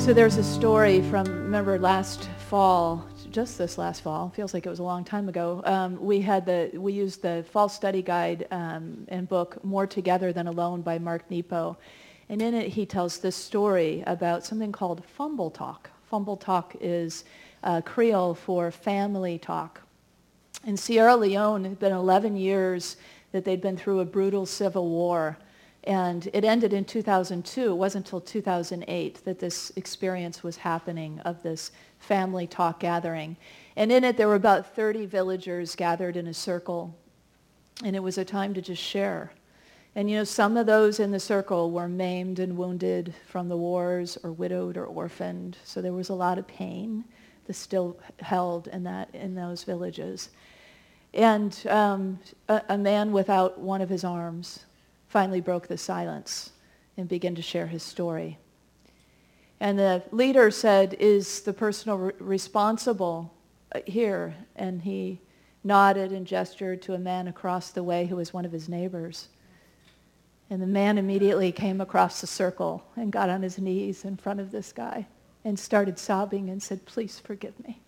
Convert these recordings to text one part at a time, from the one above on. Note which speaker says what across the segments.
Speaker 1: So there's a story from, remember last fall, just this last fall, feels like it was a long time ago, we used the fall study guide and book More Together Than Alone by Mark Nepo. And in it he tells this story about something called Fumble Talk. Fumble Talk is Creole for family talk. In Sierra Leone, it had been 11 years that they'd been through a brutal civil war. And it ended in 2002. It wasn't until 2008 that this experience was happening of this family talk gathering. And in it, there were about 30 villagers gathered in a circle. And it was a time to just share. And you know, some of those in the circle were maimed and wounded from the wars or widowed or orphaned. So there was a lot of pain that still held in those villages. And a man without one of his arms finally broke the silence and began to share his story. And the leader said, "Is the person responsible here?" And he nodded and gestured to a man across the way who was one of his neighbors. And the man immediately came across the circle and got on his knees in front of this guy and started sobbing and said, "Please forgive me."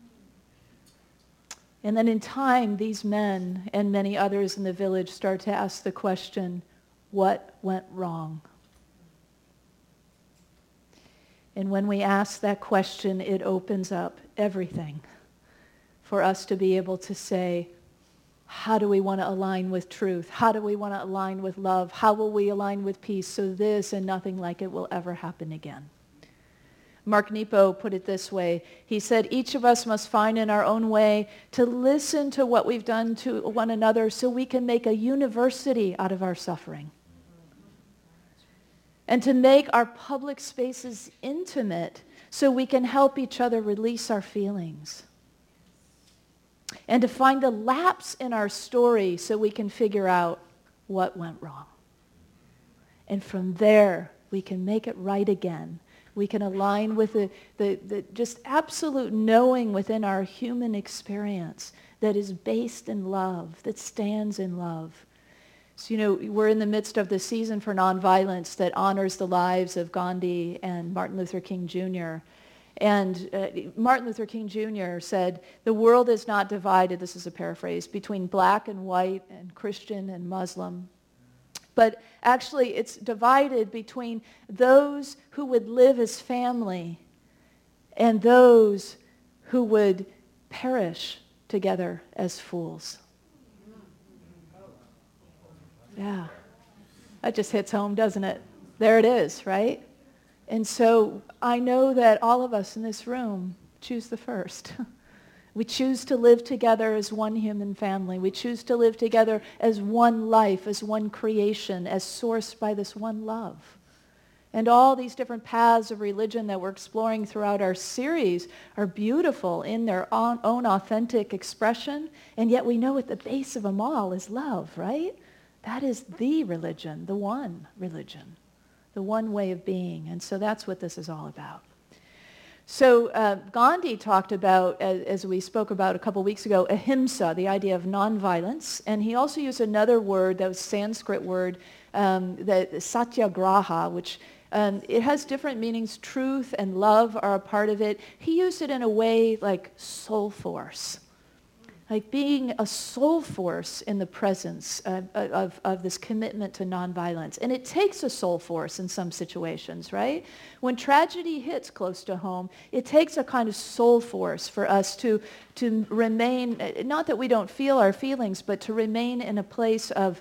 Speaker 1: And then in time, these men and many others in the village start to ask the question, what went wrong? And when we ask that question, it opens up everything for us to be able to say, how do we want to align with truth? How do we want to align with love? How will we align with peace so this and nothing like it will ever happen again? Mark Nepo put it this way. He said, each of us must find in our own way to listen to what we've done to one another so we can make a university out of our suffering. And to make our public spaces intimate so we can help each other release our feelings. And to find a lapse in our story so we can figure out what went wrong. And from there, we can make it right again. We can align with the just absolute knowing within our human experience that is based in love, that stands in love. So, you know, we're in the midst of the season for nonviolence that honors the lives of Gandhi and Martin Luther King Jr. And Martin Luther King Jr. said, the world is not divided, this is a paraphrase, between black and white and Christian and Muslim. But actually, it's divided between those who would live as family and those who would perish together as fools. Yeah. That just hits home, doesn't it? There it is, right? And so I know that all of us in this room choose the first. We choose to live together as one human family. We choose to live together as one life, as one creation, as sourced by this one love. And all these different paths of religion that we're exploring throughout our series are beautiful in their own authentic expression, and yet we know at the base of them all is love, right? That is the religion, the one way of being. And so that's what this is all about. So Gandhi talked about, as we spoke about a couple weeks ago, ahimsa, the idea of nonviolence. And he also used another word, that was Sanskrit word, that satyagraha, which it has different meanings. Truth and love are a part of it. He used it in a way like soul force. Like being a soul force in the presence of this commitment to nonviolence. And it takes a soul force in some situations, right? When tragedy hits close to home, it takes a kind of soul force for us to remain, not that we don't feel our feelings, but to remain in a place of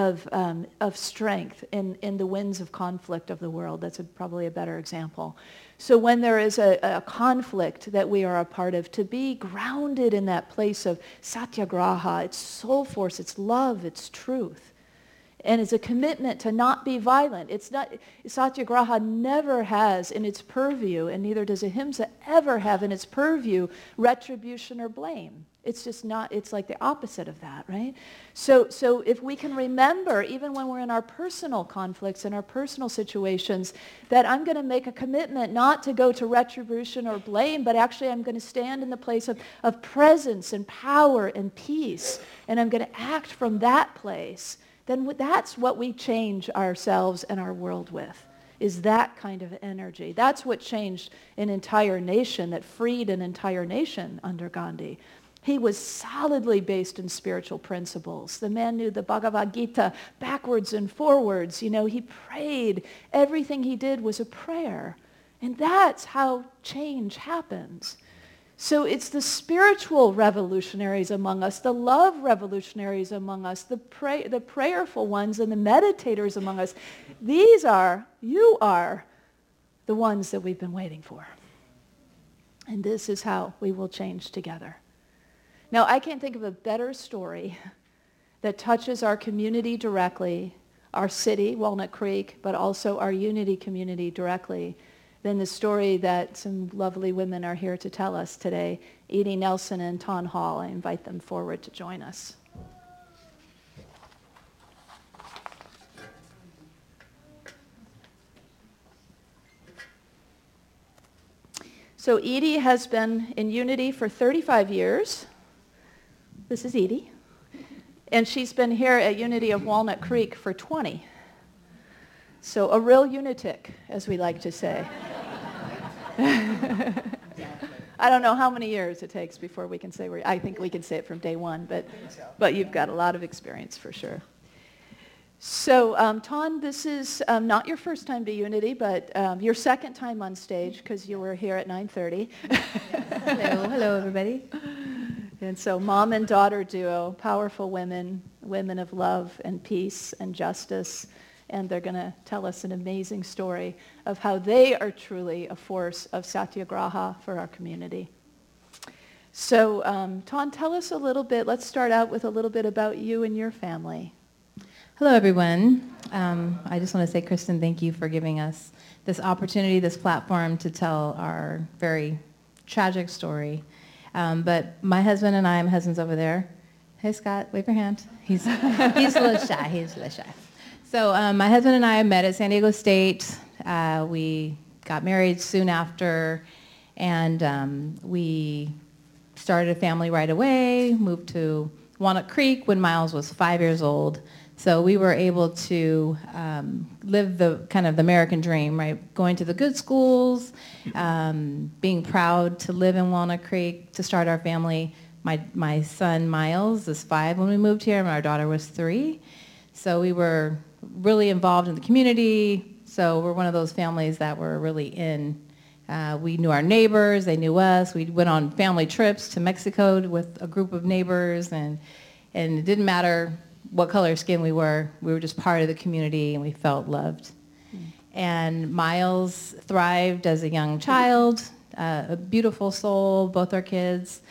Speaker 1: strength in the winds of conflict of the world. That's probably a better example. So when there is a conflict that we are a part of, to be grounded in that place of satyagraha, it's soul force, it's love, it's truth. And it's a commitment to not be violent. It's not, satyagraha never has in its purview, and neither does ahimsa ever have in its purview, retribution or blame. It's just not, it's like the opposite of that, right? So if we can remember, even when we're in our personal conflicts and our personal situations, that I'm going to make a commitment not to go to retribution or blame, but actually I'm going to stand in the place of presence and power and peace, and I'm going to act from that place, then that's what we change ourselves and our world with. is that kind of energy. That's what changed an entire nation, that freed an entire nation under Gandhi. He was solidly based in spiritual principles. The man knew the Bhagavad Gita backwards and forwards. He prayed. Everything he did was a prayer. And that's how change happens. So it's the spiritual revolutionaries among us, the love revolutionaries among us, the prayerful ones and the meditators among us. You are the ones that we've been waiting for. And this is how we will change together. Now, I can't think of a better story that touches our community directly, our city, Walnut Creek, but also our Unity community directly, than the story that some lovely women are here to tell us today, Edie Nelson and Ton Hall. I invite them forward to join us. So Edie has been in Unity for 35 years. This is Edie. And she's been here at Unity of Walnut Creek for 20. So a real unitic, as we like to say. I don't know how many years it takes before we can say, I think we can say it from day one, but you've got a lot of experience for sure. So, Ton, this is not your first time to Unity, but your second time on stage because you were here at 9:30.
Speaker 2: Hello, everybody.
Speaker 1: And so mom and daughter duo, powerful women of love and peace and justice. And they're going to tell us an amazing story of how they are truly a force of satyagraha for our community. So, Ton, tell us a little bit. Let's start out with a little bit about you and your family.
Speaker 2: Hello, everyone. I just want to say, Kristen, thank you for giving us this opportunity, this platform to tell our very tragic story. But my husband and I, my husband's over there. Hey, Scott, wave your hand. He's a little shy. So my husband and I met at San Diego State. We got married soon after, and we started a family right away, moved to Walnut Creek when Miles was 5 years old. So we were able to live the kind of the American dream, right? Going to the good schools, being proud to live in Walnut Creek, to start our family. My son Miles is 5 when we moved here, and our daughter was 3. So we were really involved in the community. So we're one of those families that were really in. We knew our neighbors, they knew us. We went on family trips to Mexico with a group of neighbors, and it didn't matter what color skin we were just part of the community, and we felt loved. And Miles thrived as a young child, a beautiful soul, both our kids.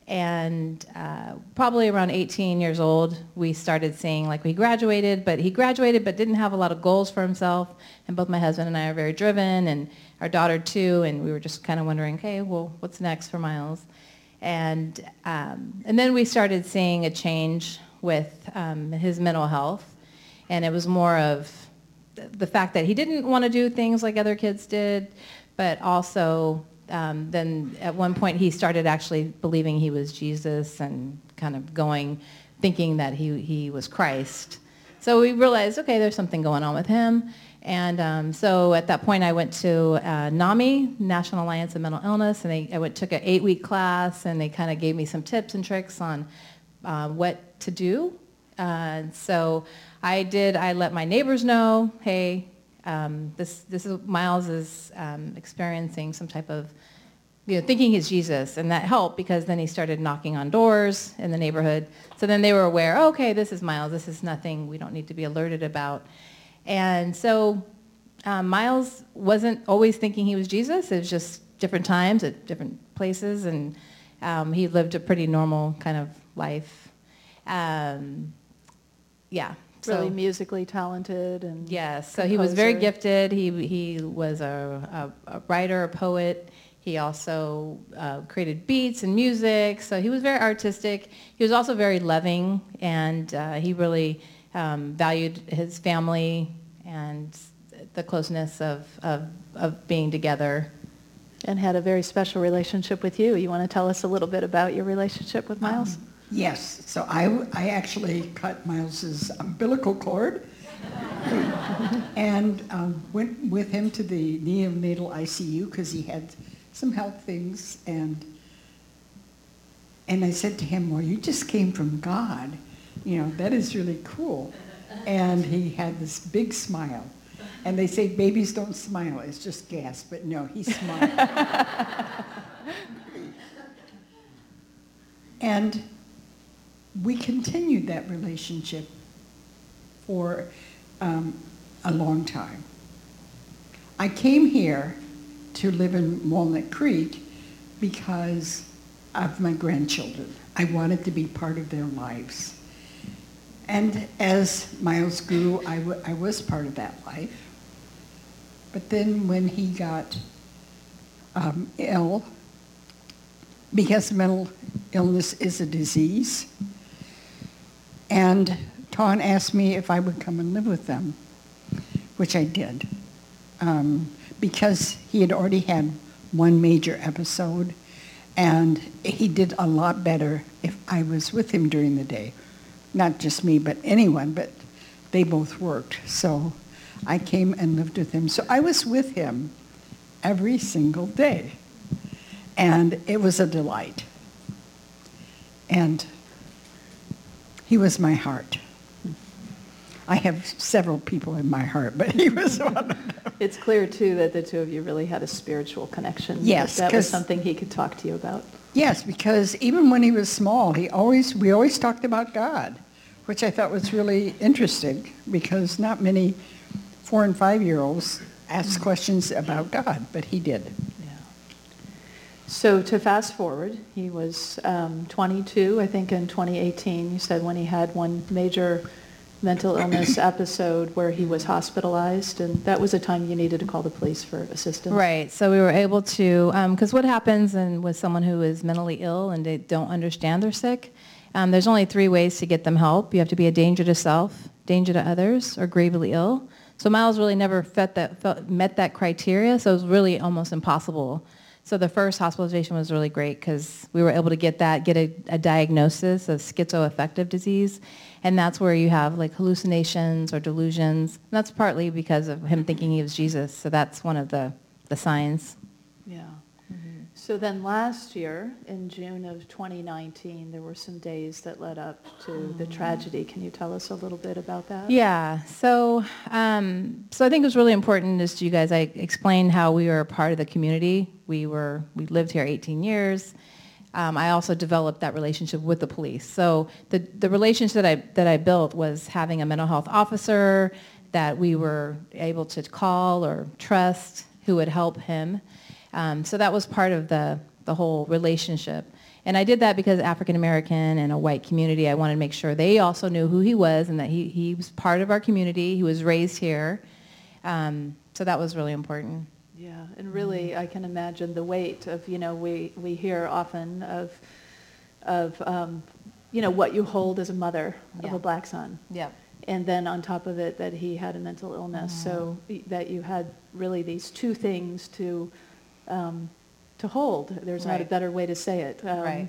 Speaker 2: And probably around 18 years old, we started seeing, like, he graduated but didn't have a lot of goals for himself. And both my husband and I are very driven, and our daughter too, and we were just kind of wondering, okay, well, what's next for Miles? And then we started seeing a change with his mental health. And it was more of the fact that he didn't want to do things like other kids did, but also then at one point he started actually believing he was Jesus and kind of thinking that he was Christ. So we realized, okay, there's something going on with him. And so at that point I went to NAMI, National Alliance of Mental Illness, and I took an 8-week class, and they kind of gave me some tips and tricks on what to do. So I let my neighbors know, hey, this is Miles is experiencing some type of, thinking he's Jesus, and that helped because then he started knocking on doors in the neighborhood. So then they were aware, okay, this is Miles, this is nothing we don't need to be alerted about. And so Miles wasn't always thinking he was Jesus. It was just different times at different places, and he lived a pretty normal kind of life.
Speaker 1: Really musically talented, and
Speaker 2: yes, so he was very gifted. He was a writer, a poet. He also created beats and music, so he was very artistic. He was also very loving, and he really valued his family and the closeness of being together.
Speaker 1: And had a very special relationship with you. You want to tell us a little bit about your relationship with Miles?
Speaker 3: Yes. So I actually cut Miles's umbilical cord And went with him to the neonatal ICU because he had some health things. And I said to him, well, you just came from God. You know, that is really cool. And he had this big smile. And they say babies don't smile, it's just gas. But no, he smiled. And we continued that relationship for a long time. I came here to live in Walnut Creek because of my grandchildren. I wanted to be part of their lives. And as Miles grew, I was part of that life. But then when he got ill, because mental illness is a disease, and Ton asked me if I would come and live with them, which I did, because he had already had one major episode, and he did a lot better if I was with him during the day. Not just me, but anyone, but they both worked. So I came and lived with him. So I was with him every single day, and it was a delight. And he was my heart. I have several people in my heart, but he was one of them.
Speaker 1: It's clear, too, that the two of you really had a spiritual connection.
Speaker 3: Yes.
Speaker 1: That was something he could talk to you about.
Speaker 3: Yes, because even when he was small, we always talked about God, which I thought was really interesting, because not many 4- and 5-year-olds ask questions about God, but he did.
Speaker 1: Yeah. So to fast forward, he was 22, I think, in 2018. You said when he had one major mental illness episode where he was hospitalized, and that was a time you needed to call the police for assistance.
Speaker 2: Right. So we were able to, because what happens with someone who is mentally ill and they don't understand they're sick, there's only 3 ways to get them help. You have to be a danger to self, danger to others, or gravely ill. So Miles really never met that criteria, so it was really almost impossible. So the first hospitalization was really great because we were able to get a diagnosis of schizoaffective disease. And that's where you have like hallucinations or delusions. And that's partly because of him thinking he was Jesus. So that's one of the signs.
Speaker 1: Yeah. Mm-hmm. So then last year, in June of 2019, there were some days that led up to the tragedy. Can you tell us a little bit about that?
Speaker 2: Yeah. So I think it was really important as to you guys, I explained how we were a part of the community. We lived here 18 years. I also developed that relationship with the police. So the relationship that I built was having a mental health officer that we were able to call or trust who would help him. So that was part of the whole relationship. And I did that because African American and a white community, I wanted to make sure they also knew who he was and that he was part of our community. He was raised here. So that was really important.
Speaker 1: Yeah, and really, I can imagine the weight of, we hear often of what you hold as a mother of a black son.
Speaker 2: Yep.
Speaker 1: And then on top of it, that he had a mental illness, so that you had really these 2 things to hold. There's not a better way to say it.
Speaker 2: Right.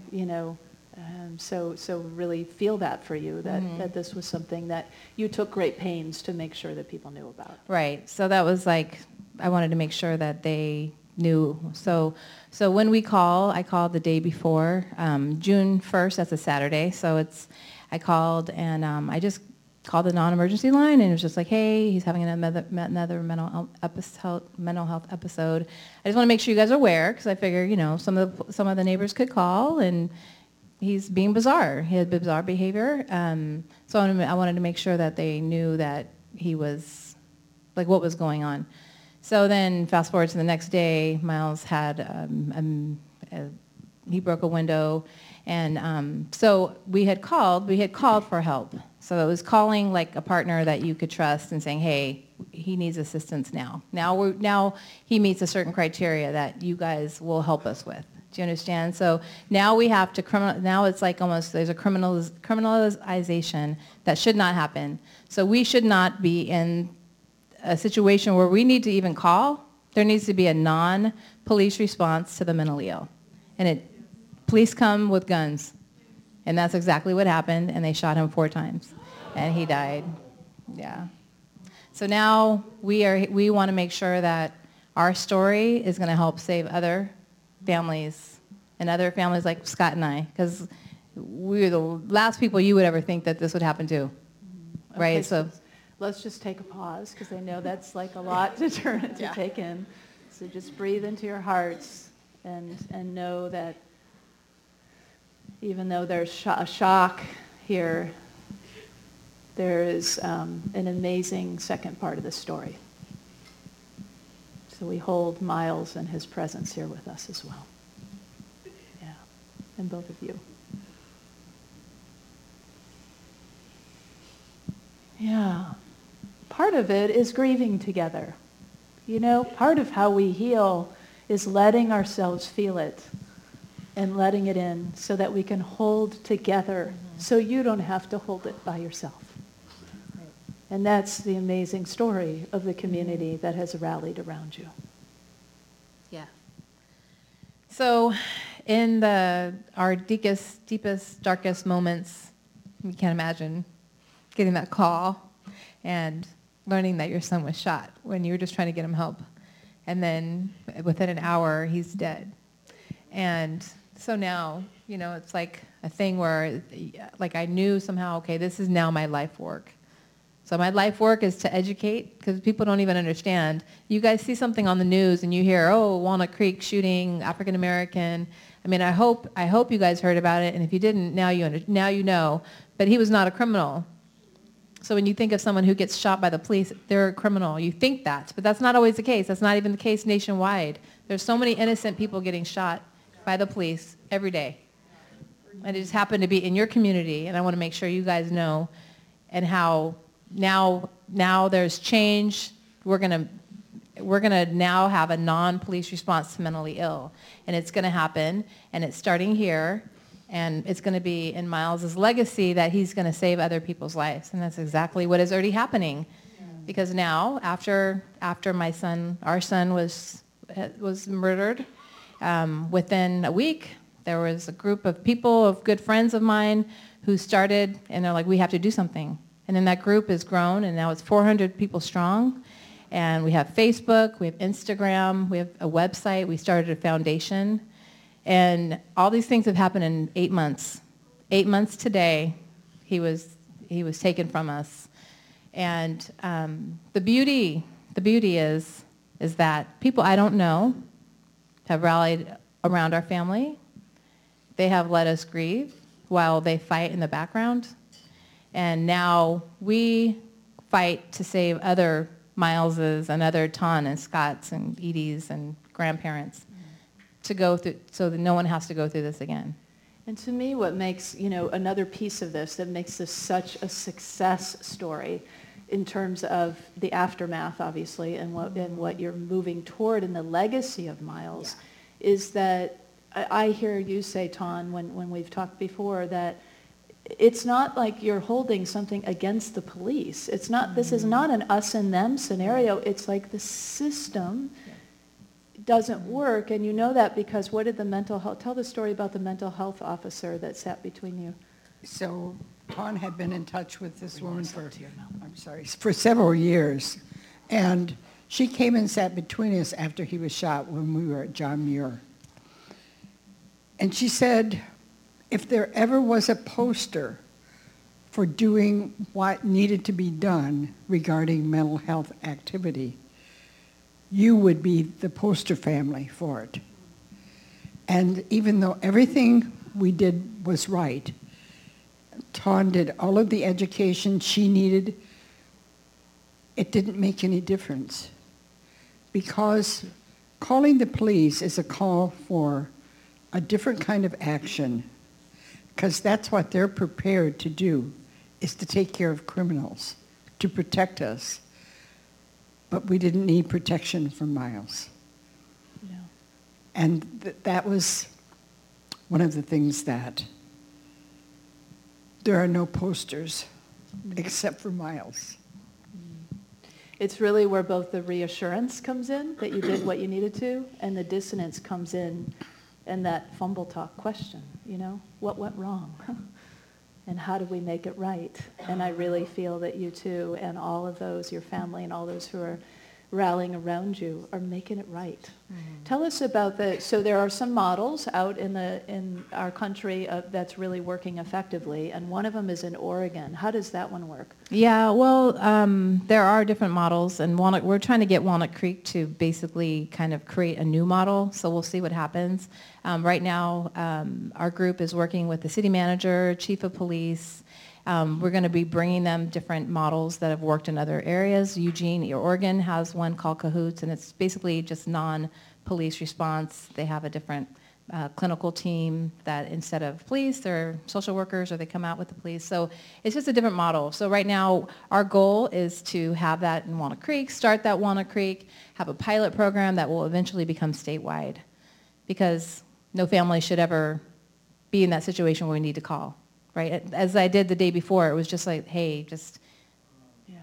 Speaker 1: So really feel that for you, that this was something that you took great pains to make sure that people knew about.
Speaker 2: Right. So that was like, I wanted to make sure that they knew. So when I called the day before, June 1st, that's a Saturday. So I called and I just called the non-emergency line and it was just like, hey, he's having another mental health episode. I just want to make sure you guys are aware because I figure, some of the neighbors could call and he's being bizarre. He had bizarre behavior. So I wanted to make sure that they knew that he was, like, what was going on. So then fast forward to the next day, Miles had, he broke a window. And so we had called for help. So it was calling like a partner that you could trust and saying, hey, he needs assistance now. Now he meets a certain criteria that you guys will help us with. Do you understand? So now we have to now it's like almost there's a criminalization that should not happen. So we should not be in a situation where we need to even call. There needs to be a non-police response to the mentally ill. And police come with guns. And that's exactly what happened. And they shot him 4 times. And he died. Yeah. So now we want to make sure that our story is going to help save other families and other families like Scott and I, because we're the last people you would ever think that this would happen to, right?
Speaker 1: Okay,
Speaker 2: So
Speaker 1: let's just take a pause, because I know that's like a lot to
Speaker 3: Yeah.
Speaker 1: take in. So just breathe into your hearts and know that even though there's a shock here, there is an amazing second part of the story. So we hold Miles and his presence here with us as well. Yeah, and both of you. Yeah. Part of it is grieving together. You know, part of how we heal is letting ourselves feel it and letting it in so that we can hold together so you don't have to hold it by yourself. And that's the amazing story of the community that has rallied around you.
Speaker 2: yeah. So in our deepest, darkest moments, you can't imagine getting that call and learning that your son was shot when you were just trying to get him help. And then within an hour, he's dead. And so now, you know, it's like a thing where, like, I knew somehow, okay, this is now my life work. So my life work is to educate, because people don't even understand. You guys see something on the news and you hear, oh, Walnut Creek shooting, African American. I mean, I hope you guys heard about it, and if you didn't, now you know. But he was not a criminal. So when you think of someone who gets shot by the police, they're a criminal. You think that, but that's not always the case. That's not even the case nationwide. There's so many innocent people getting shot by the police every day. And it just happened to be in your community, and I want to make sure you guys know, and how now there's change. We're gonna now have a non-police response to mentally ill, and it's going to happen, and it's starting here. And it's going to be in Miles' legacy that he's going to save other people's lives. And that's exactly what is already happening. Because now, after our son was murdered, within a week, there was a group of people, of good friends of mine, who started, and they're like, we have to do something. And then that group has grown, and now it's 400 people strong. And we have Facebook, we have Instagram, we have a website, we started a foundation. And all these things have happened in 8 months. 8 months today, he was taken from us. And the beauty is that people I don't know have rallied around our family. They have let us grieve while they fight in the background. And now we fight to save other Mileses and other Ton and Scotts and Edie's and grandparents, to go through, so that no one has to go through this again.
Speaker 1: And to me, what makes, another piece of this that makes this such a success story in terms of the aftermath, obviously, and what you're moving toward in the legacy of Miles, is that I hear you say, Ton, when we've talked before, that it's not like you're holding something against the police. It's not. This is not an us and them scenario. It's like the system doesn't work, and you know that because what did tell the story about the mental health officer that sat between you.
Speaker 3: So Ton had been in touch with this woman for several years, and she came and sat between us after he was shot when we were at John Muir. And she said, if there ever was a poster for doing what needed to be done regarding mental health activity, you would be the poster family for it. And even though everything we did was right, Ton did all of the education she needed, it didn't make any difference. Because calling the police is a call for a different kind of action, because that's what they're prepared to do, is to take care of criminals, to protect us. But we didn't need protection from Miles.
Speaker 1: Yeah.
Speaker 3: And that was one of the things that there are no posters except for Miles.
Speaker 1: It's really where both the reassurance comes in that you did what you needed to, and the dissonance comes in, and that fumble talk question, what went wrong? and how do we make it right? And I really feel that you too, and all of those, your family and all those who are rallying around you, are making it right. Tell us about so there are some models out in our country that's really working effectively, and one of them is in Oregon. How does that one work?
Speaker 2: Yeah, well, there are different models, and we're trying to get Walnut Creek to basically kind of create a new model, so we'll see what happens. Right now, our group is working with the city manager, chief of police. We're going to be bringing them different models that have worked in other areas. Eugene, Oregon has one called Cahoots, and it's basically just non-police response. They have a different clinical team that instead of police, they're social workers, or they come out with the police. So it's just a different model. So right now, our goal is to have that in Walnut Creek, start that Walnut Creek, have a pilot program that will eventually become statewide, because no family should ever be in that situation where we need to call. Right, as I did the day before, it was just like, hey, just.
Speaker 1: Yeah.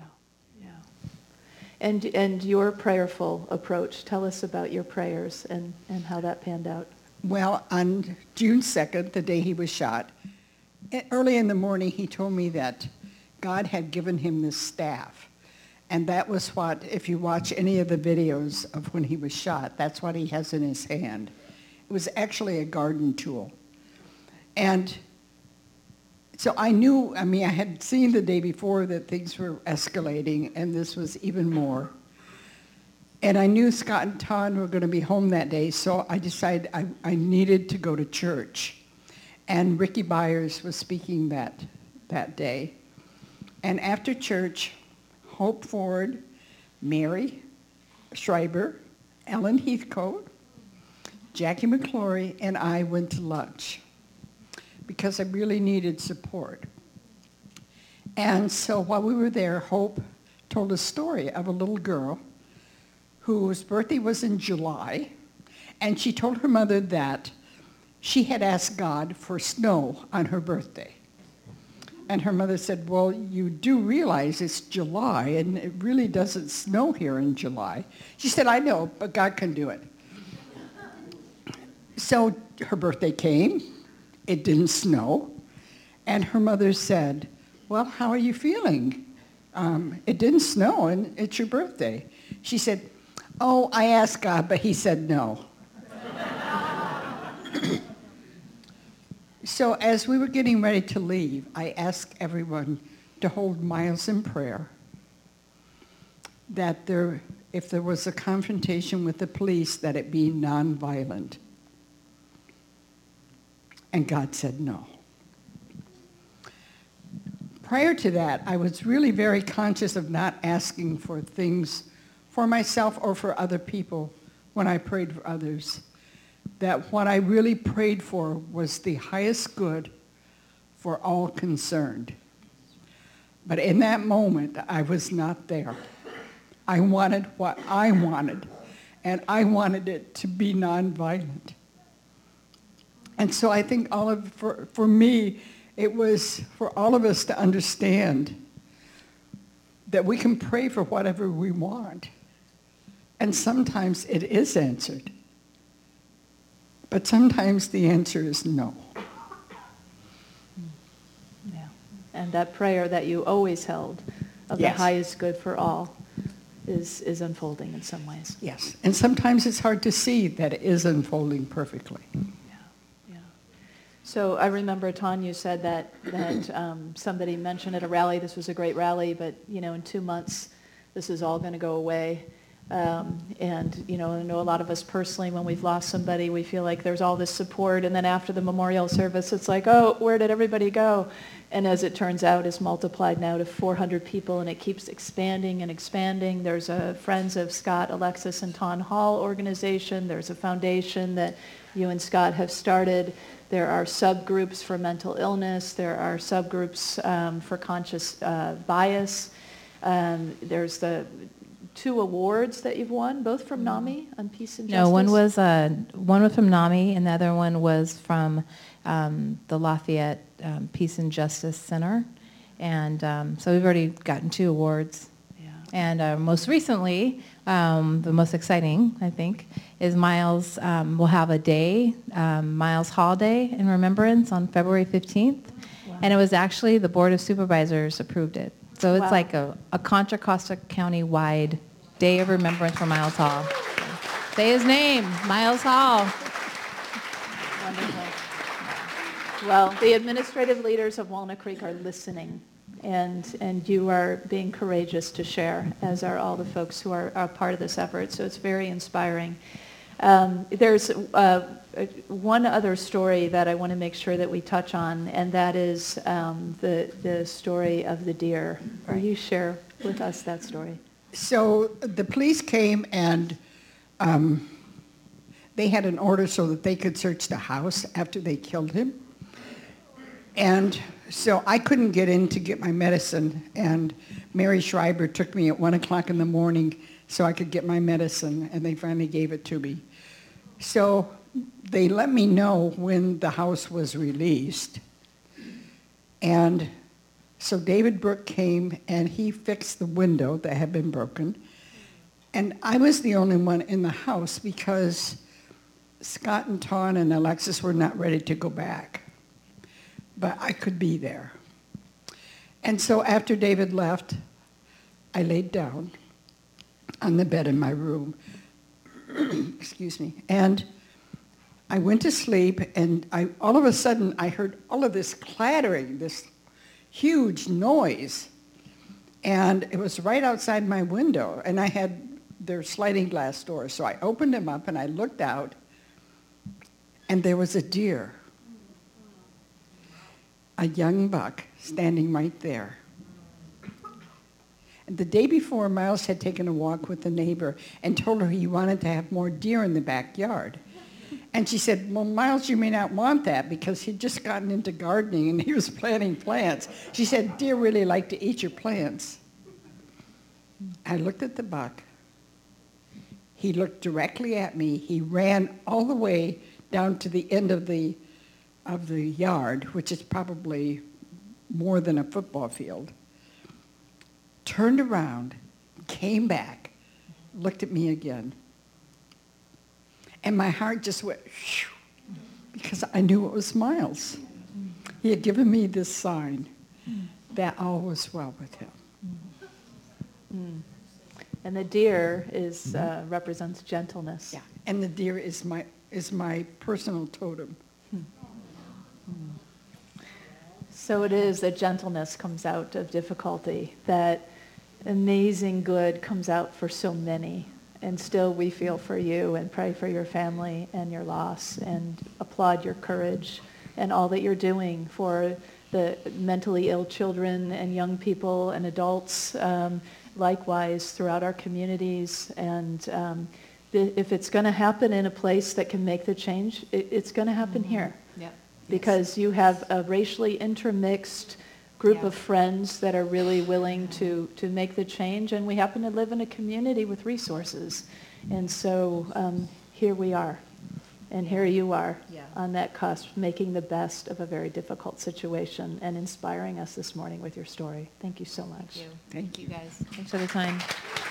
Speaker 1: And your prayerful approach. Tell us about your prayers and how that panned out.
Speaker 3: Well, on June 2nd, the day he was shot, early in the morning, he told me that God had given him this staff. And that was what, if you watch any of the videos of when he was shot, that's what he has in his hand. It was actually a garden tool. And so I knew, I had seen the day before that things were escalating, and this was even more. And I knew Scott and Todd were going to be home that day, so I decided I needed to go to church. And Ricky Byers was speaking that day. And after church, Hope Ford, Mary Schreiber, Ellen Heathcote, Jackie McClory, and I went to lunch, because I really needed support. And so while we were there, Hope told a story of a little girl whose birthday was in July, and she told her mother that she had asked God for snow on her birthday. And her mother said, well, you do realize it's July, and it really doesn't snow here in July. She said, I know, but God can do it. So her birthday came. It didn't snow. And her mother said, well, how are you feeling? It didn't snow, and it's your birthday. She said, oh, I asked God, but he said no. So as we were getting ready to leave, I asked everyone to hold Miles in prayer, that if there was a confrontation with the police, that it be nonviolent. And God said no. Prior to that, I was really very conscious of not asking for things for myself or for other people when I prayed for others. That what I really prayed for was the highest good for all concerned. But in that moment, I was not there. I wanted what I wanted, and I wanted it to be nonviolent. And so I think for me, it was for all of us to understand that we can pray for whatever we want. And sometimes it is answered. But sometimes the answer is no.
Speaker 1: Yeah. And that prayer that you always held of
Speaker 3: Yes.
Speaker 1: the highest good for all is unfolding in some ways.
Speaker 3: Yes. And sometimes it's hard to see that it is unfolding perfectly.
Speaker 1: So I remember, Tanya, said that somebody mentioned at a rally, this was a great rally, but in 2 months this is all going to go away. And I know a lot of us personally, when we've lost somebody, we feel like there's all this support, and then after the memorial service, it's like, oh, where did everybody go? And as it turns out, it's multiplied now to 400 people, and it keeps expanding and expanding. There's a Friends of Scott, Alexis, and Tawn Hall organization. There's a foundation that you and Scott have started. There are subgroups for mental illness. There are subgroups for conscious bias. There's the 2 awards that you've won, both from NAMI on Peace and Justice.
Speaker 2: No, one was from NAMI, and the other one was from the Lafayette Peace and Justice Center. And so we've already gotten 2 awards.
Speaker 1: Yeah.
Speaker 2: And most recently, the most exciting, I think, is Miles will have a day, Miles Hall Day in remembrance on February 15th.
Speaker 1: Wow.
Speaker 2: And it was actually the Board of Supervisors approved it. So it's
Speaker 1: Wow.
Speaker 2: like a Contra Costa County-wide Day of Remembrance for Miles Hall. Say his name, Miles Hall.
Speaker 1: Wonderful. Well, the administrative leaders of Walnut Creek are listening, and you are being courageous to share, as are all the folks who are part of this effort. So it's very inspiring. There's one other story that I want to make sure that we touch on, and that is the story of the deer. Will you share with us that story?
Speaker 3: So the police came and they had an order so that they could search the house after they killed him. And so I couldn't get in to get my medicine, and Mary Schreiber took me at 1 o'clock in the morning so I could get my medicine, and they finally gave it to me. So they let me know when the house was released. And so David Brooke came and he fixed the window that had been broken. And I was the only one in the house because Scott and Tawn and Alexis were not ready to go back. But I could be there. And so after David left, I laid down on the bed in my room. Excuse me. And I went to sleep, and all of a sudden I heard all of this clattering, this huge noise. And it was right outside my window, and I had their sliding glass doors. So I opened them up and I looked out, and there was a deer, a young buck, standing right there. And the day before, Miles had taken a walk with a neighbor and told her he wanted to have more deer in the backyard. And she said, well, Miles, you may not want that because he'd just gotten into gardening and he was planting plants. She said, deer really like to eat your plants. I looked at the buck. He looked directly at me. He ran all the way down to the end of the yard, which is probably more than a football field, turned around, came back, looked at me again. And my heart just went, shoo, because I knew it was Miles. He had given me this sign that all was well with him.
Speaker 1: And the deer represents gentleness.
Speaker 3: Yeah, and the deer is my personal totem.
Speaker 1: So it is that gentleness comes out of difficulty, that amazing good comes out for so many. And still we feel for you and pray for your family and your loss and applaud your courage and all that you're doing for the mentally ill children and young people and adults, likewise throughout our communities. And if it's going to happen in a place that can make the change, it's going to happen here.
Speaker 2: Yep.
Speaker 1: Because you have a racially intermixed group of friends that are really willing to make the change, and we happen to live in a community with resources. And so here we are, and here you are on that cusp, making the best of a very difficult situation and inspiring us this morning with your story. Thank you so much.
Speaker 3: Thank you.
Speaker 2: Guys. Thanks for the time.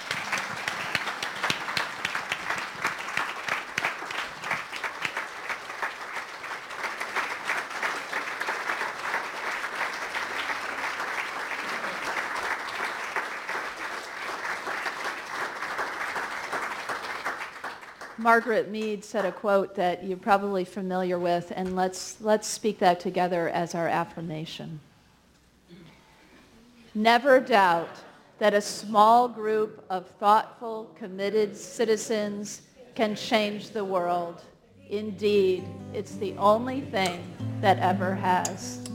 Speaker 1: Margaret Mead said a quote that you're probably familiar with, and let's speak that together as our affirmation. Never doubt that a small group of thoughtful, committed citizens can change the world. Indeed, it's the only thing that ever has.